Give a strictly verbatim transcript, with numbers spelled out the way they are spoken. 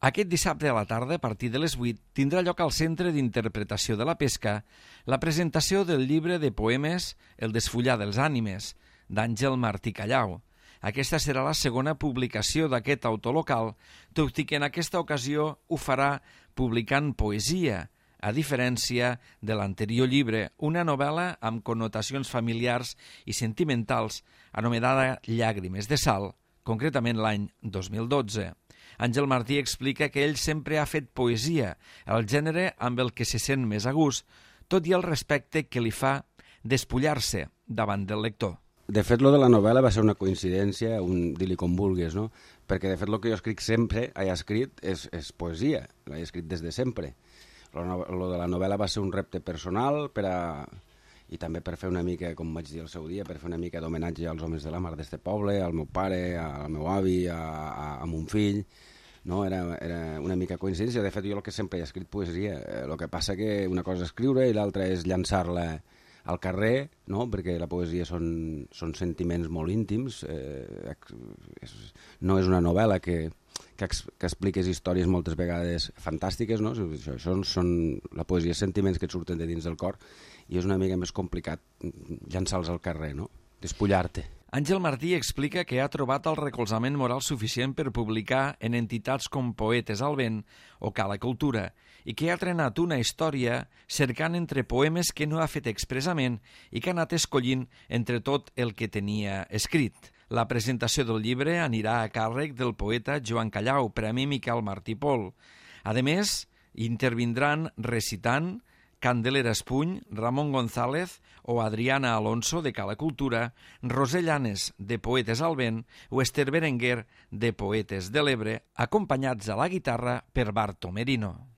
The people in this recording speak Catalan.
Aquest dissabte a la tarda, a partir de les vuit, tindrà lloc al Centre d'Interpretació de la Pesca la presentació del llibre de poemes El desfullar dels ànimes, d'Àngel Martí Callau. Aquesta serà la segona publicació d'aquest autor local, tot i que en aquesta ocasió ho farà publicant poesia, a diferència de l'anterior llibre, una novel·la amb connotacions familiars i sentimentals anomenada Llàgrimes de sal, concretament l'any dos mil dotze. Àngel Martí explica que ell sempre ha fet poesia, el gènere amb el que se sent més a gust, tot i el respecte que li fa despullar-se davant del lector. De fet, lo de la novel·la va ser una coincidència, un dir-li com vulguis, no? Perquè, de fet, el que jo escric sempre, he escrit, és, és poesia, l'he escrit des de sempre. Lo, no, lo de la novel·la va ser un repte personal per a... i també per fer una mica, com vaig dir el seu dia, per fer una mica d'homenatge als homes de la mar d'este poble, al meu pare, al meu avi, a, a, a mon fill, no? Era, era una mica coincidència. De fet, jo el que sempre he escrit poesia, el que passa que una cosa és escriure i l'altra és llançar-la al carrer, no? Perquè la poesia són, són sentiments molt íntims, eh, és, no és una novel·la que, que, ex, que expliques històries moltes vegades fantàstiques, no? Això, això són, la poesia és sentiments que et surten de dins del cor i és una mica més complicat llançar-los al carrer, no? Despullar-te. Àngel Martí explica que ha trobat el recolzament moral suficient per publicar en entitats com Poetes al Vent o Cala Cultura i que ha trenat una història cercant entre poemes que no ha fet expressament i que ha anat escollint entre tot el que tenia escrit. La presentació del llibre anirà a càrrec del poeta Joan Callau, Premi Miquel Martí Pol. A més, intervindran recitant Candelera Espuny, Ramon González o Adriana Alonso de Cala Cultura, Roser Llanes de Poetes al Vent o Esther Berenguer de Poetes de l'Ebre, acompanyats a la guitarra per Barto Merino.